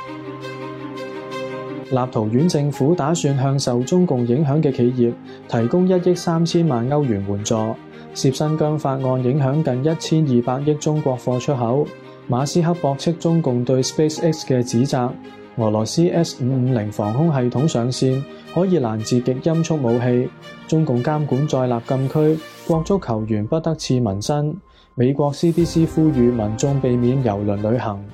立陶宛政府打算向受中共影響嘅企業提供1億3000萬歐元援助，涉新疆法案影響近1200億中國貨出口。馬斯克駁斥中共對 SpaceX 嘅指責，俄羅斯 S550 防空系統上線，可以攔截極音速武器。中共監管再立禁區，國足球員不得刺紋身。美國 CDC 呼籲民眾避免郵輪旅行。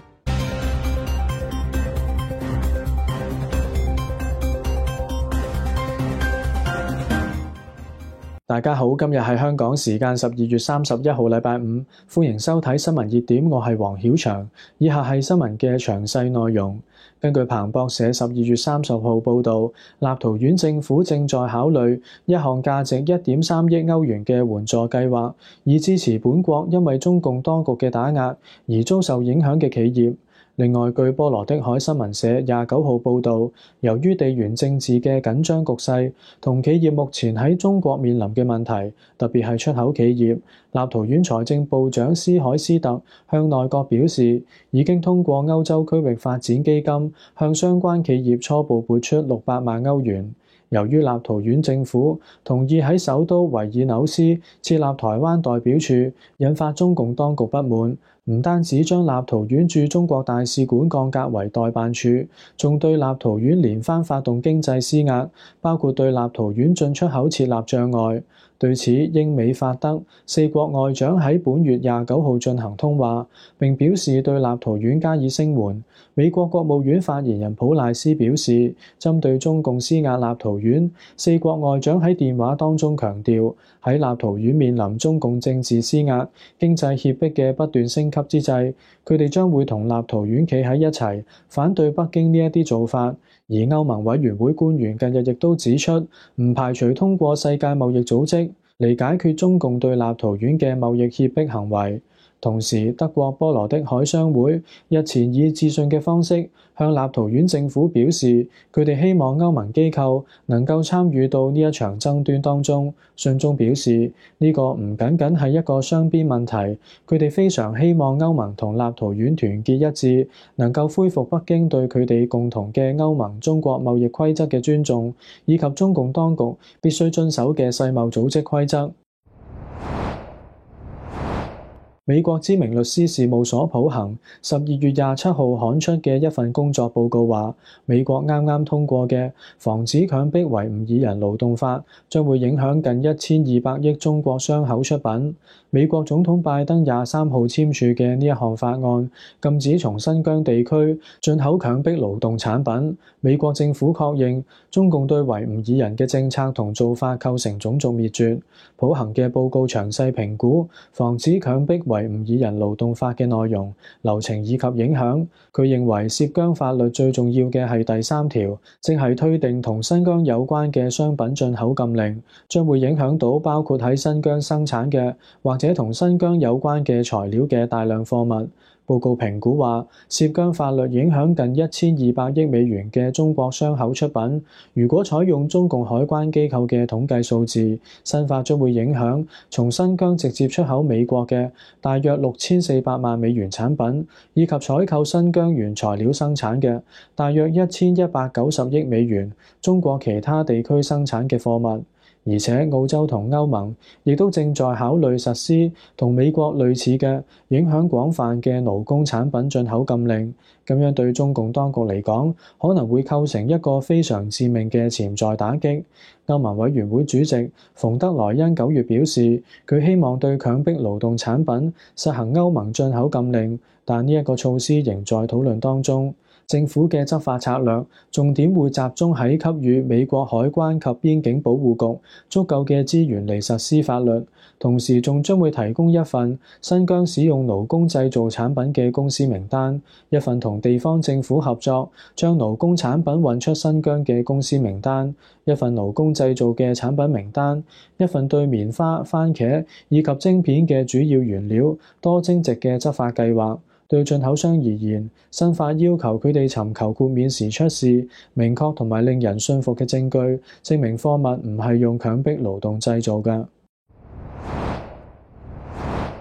大家好，今日係香港時間12月31號禮拜五，歡迎收睇新聞熱點，我係黃曉翔。以下係新聞嘅詳細內容。根據彭博社12月30號報導，立陶宛政府正在考慮一項價值1.3億歐元嘅援助計劃，以支持本國因為中共當局嘅打壓而遭受影響嘅企業。另外，據波羅的海新聞社29號報導，由於地緣政治嘅緊張局勢同企業目前喺中國面臨嘅問題，特別係出口企業，立陶宛財政部長斯海斯特向內閣表示，已經通過歐洲區域發展基金向相關企業初步撥出600萬歐元。由於立陶宛政府同意喺首都維爾紐斯設立台灣代表處，引發中共當局不滿，唔單止將立陶宛駐中國大使館降格為代辦處，仲對立陶宛連番發動經濟施壓，包括對立陶宛進出口設立障礙。對此，英美法德4國外長喺本月29號進行通話，並表示對立陶宛加以聲援。美國國務院發言人普賴斯表示，針對中共施壓立陶宛，4國外長喺電話當中強調，喺立陶宛面臨中共政治施壓、經濟脅迫嘅不斷升級之際，佢哋將會同立陶宛企喺一齊，反對北京呢一啲做法。而歐盟委員會官員近日亦都指出，唔排除通過世界貿易組織嚟解決中共對立陶宛嘅貿易脅迫行為。同時，德國波羅的海商會日前以致信嘅方式向立陶宛政府表示，佢哋希望歐盟機構能夠參與到呢一場爭端當中。信中表示，呢個唔僅僅係一個雙邊問題，佢哋非常希望歐盟同立陶宛團結一致，能夠恢復北京對佢哋共同嘅歐盟中國貿易規則嘅尊重，以及中共當局必須遵守嘅世貿組織規則。美國知名律師事務所普恒12月27號刊出嘅一份工作報告話，美國啱啱通過嘅防止強迫維吾爾人勞動法將會影響近1200億中國商口出品。美國總統拜登23號簽署嘅呢一項法案，禁止從新疆地區進口強迫勞動產品。美國政府確認中共對維吾爾人嘅政策同做法構成種族滅絕。普恒嘅報告詳細評估防止強迫維吾爾人勞動法嘅內容、流程以及影響。佢認為涉疆法律最重要嘅係第3條，即係推定同新疆有關嘅商品進口禁令，將會影響到包括喺新疆生產嘅或者同新疆有關嘅材料嘅大量貨物。報告評估話，涉疆法律影響近1200億美元嘅中國商口出品。如果採用中共海關機構嘅統計數字，新法將會影響從新疆直接出口美國嘅大約6400萬美元產品，以及採購新疆原材料生產嘅大約1190億美元中國其他地區生產嘅貨物。而且澳洲同歐盟亦都正在考慮實施同美國類似嘅影響廣泛嘅勞工產品進口禁令，咁樣對中共當局嚟講，可能會構成一個非常致命嘅潛在打擊。歐盟委員會主席馮德萊恩9月表示，佢希望對強迫勞動產品實行歐盟進口禁令，但呢一個措施仍在討論當中。政府嘅執法策略重點會集中喺給予美國海關及邊境保護局足夠嘅資源嚟實施法律，同時仲將會提供一份新疆使用勞工製造產品嘅公司名單，一份同地方政府合作將勞工產品運出新疆嘅公司名單，一份勞工製造嘅產品名單，一份對棉花、番茄以及晶片嘅主要原料多徵值嘅執法計劃。對進口商而言，新法要求佢哋尋求豁免時出示明確同埋令人信服嘅證據，證明貨物唔係用強迫勞動製造嘅。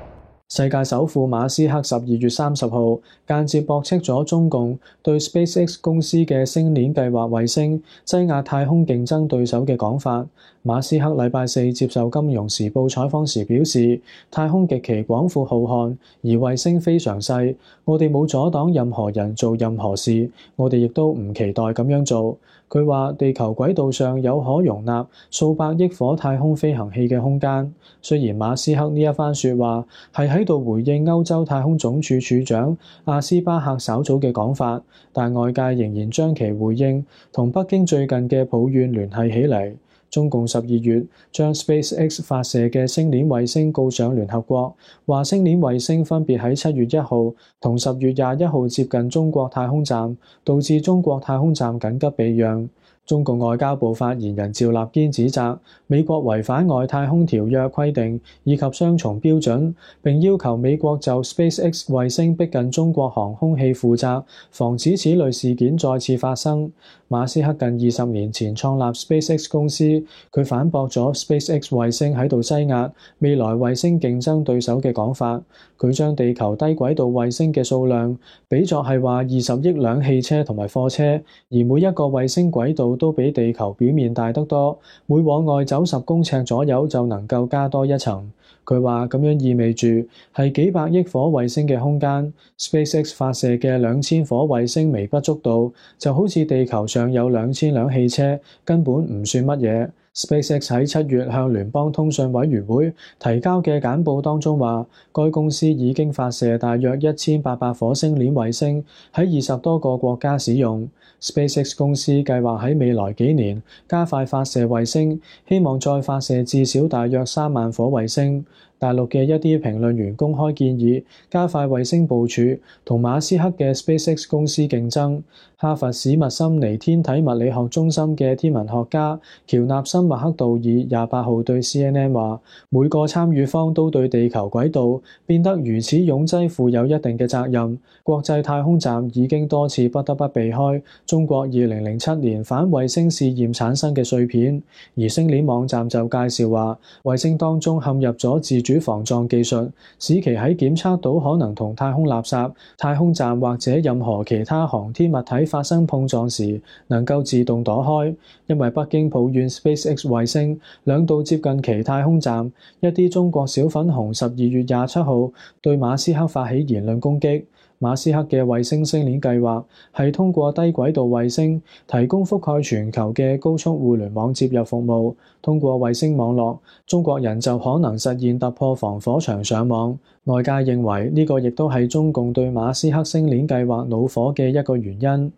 世界首富馬斯克12月30號間接駁斥咗中共對 SpaceX 公司嘅星鏈計劃衛星擠壓太空競爭對手嘅講法。馬斯克禮拜四接受《金融時報》採訪時表示，太空極其廣闊浩瀚，而衛星非常細，我哋冇阻擋任何人做任何事，我哋亦都唔期待咁樣做。佢話地球軌道上有可容納數百億顆太空飛行器嘅空間。雖然馬斯克呢一番説話係喺度回應歐洲太空總署署長阿斯巴赫稍早嘅講法，但外界仍然將其回應同北京最近嘅抱怨聯繫起嚟。中共12月將 SpaceX 發射嘅星鏈衛星告上聯合國，話星鏈衛星分別喺7月1號同10月21號接近中國太空站，導致中國太空站緊急避讓。中共外交部發言人趙立堅指責美國違反外太空條約規定以及雙重標準，並要求美國就 SpaceX 衛星逼近中國航空器負責，防止此類事件再次發生。馬斯克近20年前創立 SpaceX 公司，佢反駁咗 SpaceX 衛星喺度擠壓未來衛星競爭對手嘅講法。佢將地球低軌道衛星嘅數量比作係話20億輛汽車同埋貨車，而每一個衛星軌道都比地球表面大得多，每往外走10公尺左右就能夠加多一層。佢話咁樣意味住係幾百億顆衛星嘅空間。SpaceX 發射嘅2000顆衛星微不足道，就好似地球上有2000輛汽車，根本唔算乜嘢。SpaceX 喺7月向聯邦通訊委員會提交嘅簡報當中話，該公司已經發射大約1800顆星鏈衛星喺20多個國家使用。SpaceX 公司計劃喺未來幾年加快發射衛星，希望再發射至少大約3萬顆衛星。大陸嘅一啲評論員公開建議加快衛星部署，同馬斯克嘅 SpaceX 公司競爭。哈佛史密森尼天體物理學中心嘅天文學家喬納森麥克道爾28號對 CNN 話，每個參與方都對地球軌道變得如此擁擠負有一定嘅責任。國際太空站已經多次不得不避開中國2007年反衛星試驗產生嘅碎片，而星鏈網站就介紹話，衛星當中陷入咗自主防撞技術，使其喺檢測到可能同太空垃圾、太空站或者任何其他航天物體發生碰撞時，能夠自動躲開。因為北京抱怨 SpaceX 衛星兩度接近其太空站，一啲中國小粉紅12月27號對馬斯克發起言論攻擊。馬斯克嘅衛星星鏈計劃係通過低軌道衛星提供覆蓋全球嘅高速互聯網接入服務。通過衛星網絡，中國人就可能實現突破防火牆上網。外界認為呢個亦都係中共對馬斯克星鏈計劃惱火嘅一個原因。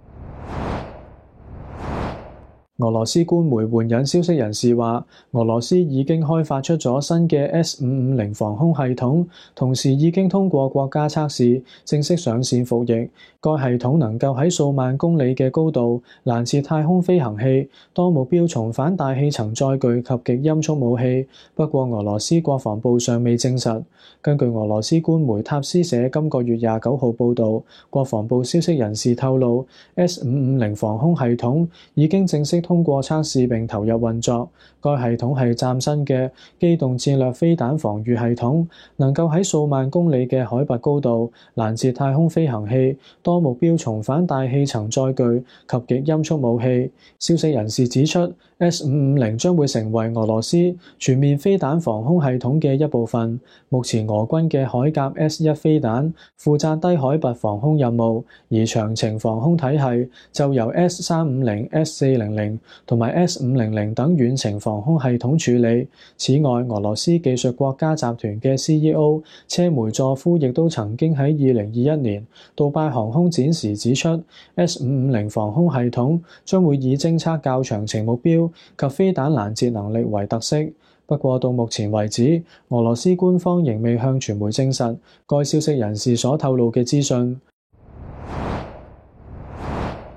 俄羅斯官媒援引消息人士話，俄羅斯已經開發出咗新嘅 S550 防空系統，同時已經通過國家測試，正式上線服役。該系統能夠喺數萬公里嘅高度攔截太空飛行器、多目標重返大氣層載具及極音速武器。不過，俄羅斯國防部尚未證實。根據俄羅斯官媒塔斯社今個月29號報導，國防部消息人士透露 ，S550 防空系統已經正式通過測試並投入運作。該系統係嶄新嘅機動戰略飛彈防禦系統，能夠喺數萬公里嘅海拔高度攔截太空飛行器、多目標重返大氣層載具及極音速武器。消息人士指出， S550 將會成為俄羅斯全面飛彈防空系統嘅一部分。目前俄軍嘅海鴿 S1 飛彈負責低海拔防空任務，而長程防空體系就由 S350、S400 同埋 S500 等遠程防空系統處理。此外，俄羅斯技術國家集團嘅 CEO 車梅佐夫亦都曾經喺2021年杜拜航空展時指出， S550 防空系統將會以偵測較長程目標及飛彈攔截能力為特色。不過到目前為止，俄羅斯官方仍未向傳媒證實該消息人士所透露嘅資訊。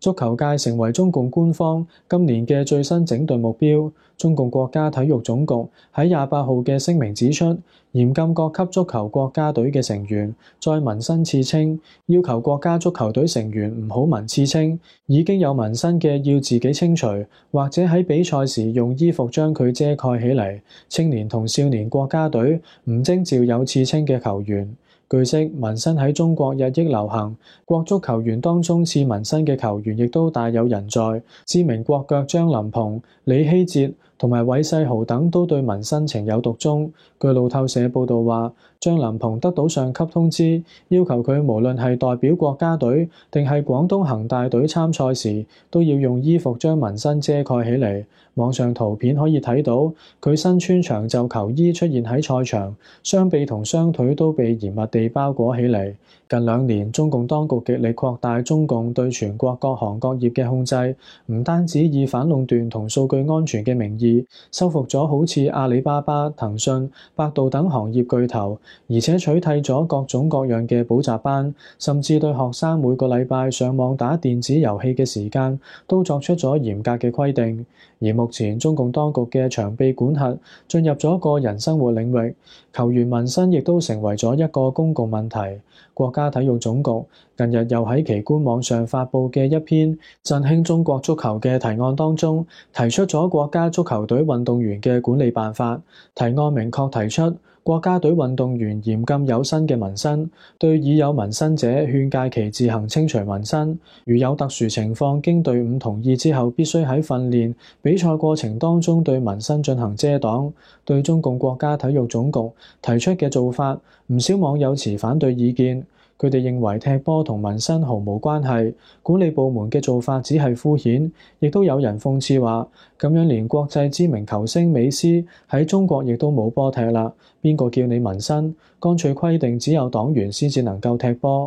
足球界成為中共官方今年嘅最新整頓目標。中共國家體育總局喺28號嘅聲明指出，嚴禁各級足球國家隊嘅成員再紋身刺青，要求國家足球隊成員唔好紋刺青，已經有紋身嘅要自己清除，或者喺比賽時用衣服將佢遮蓋起嚟。青年同少年國家隊唔徵召有刺青嘅球員。據悉，紋身喺中國日益流行，國足球員當中刺紋身嘅球員亦都大有人在。知名國腳張琳芃、李希哲同埋韋世豪等都對紋身情有獨鍾。據路透社報導話，張琳芃得到上級通知，要求佢無論係代表國家隊定係廣東恒大隊參賽時，都要用衣服將紋身遮蓋起嚟。網上圖片可以睇到佢身穿長袖球衣出現喺賽場，雙臂同雙腿都被嚴密地包裹起嚟。近2年，中共當局極力擴大中共對全國各行各業嘅控制，唔單止以反壟斷同數據安全嘅名義收復咗好似阿里巴巴、騰訊、百度等行業巨頭，而且取締咗各種各樣嘅補習班，甚至對學生每個禮拜上網打電子遊戲嘅時間都作出咗嚴格嘅規定。而目前中共當局嘅長臂管轄進入咗個人生活領域，球員紋身亦都成為咗一個公共問題。國家體育總局近日又喺其官網上發布嘅一篇振興中國足球嘅提案當中，提出咗國家足球隊運動員嘅管理辦法。提案明確提出，國家隊運動員嚴禁有新嘅紋身，對已有紋身者勸誡其自行清除紋身。如有特殊情況，經隊伍同意之後，必須喺訓練、比賽過程當中對紋身進行遮擋。對中共國家體育總局提出嘅做法，唔少網友持反對意見。佢哋認為踢波同紋身毫無關係，管理部門嘅做法只係敷衍。亦都有人諷刺話，咁樣連國際知名球星美斯喺中國亦都冇波踢啦，邊個叫你紋身？乾脆規定只有黨員先至能夠踢波。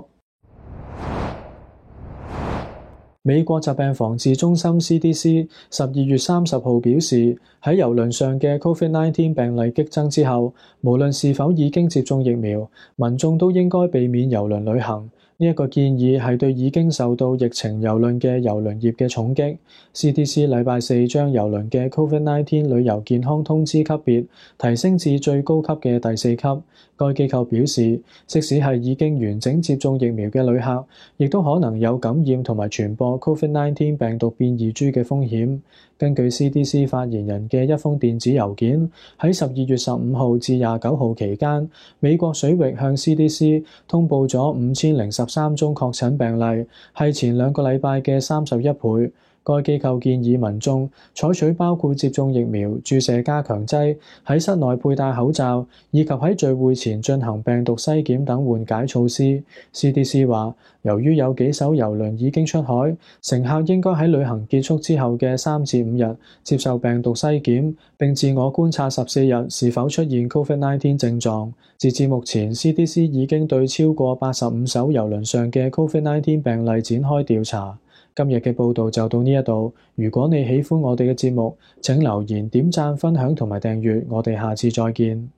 美國疾病防治中心 CDC 12月30號表示，喺郵輪上嘅 COVID-19 病例激增之後，無論是否已經接種疫苗，民眾都應該避免郵輪旅行。呢一個建議係對已經受到疫情蹂躪嘅郵輪業嘅重擊。CDC 禮拜四將郵輪嘅 COVID-19 旅遊健康通知級別提升至最高級嘅第4級。該機構表示，即使係已經完整接種疫苗嘅旅客，亦都可能有感染同埋傳播 COVID-19 病毒變異株嘅風險。根據 CDC 發言人嘅一封電子郵件，喺12月15號至29號期間，美國水域向 CDC 通報咗5013宗確診病例，係前2個禮拜嘅31倍。該機構建議民眾採取包括接種疫苗、注射加強劑、喺室內佩戴口罩，以及喺聚會前進行病毒篩檢等緩解措施。CDC 話，由於有幾艘郵輪已經出海，乘客應該喺旅行結束之後嘅3至5日接受病毒篩檢，並自我觀察14日是否出現 COVID-19 症狀。截至目前， CDC 已經對超過85艘郵輪上嘅 COVID-19 病例展開調查。今日嘅報導就到呢一度。如果你喜歡我哋嘅節目，請留言、點讚、分享同埋訂閱。我哋下次再見。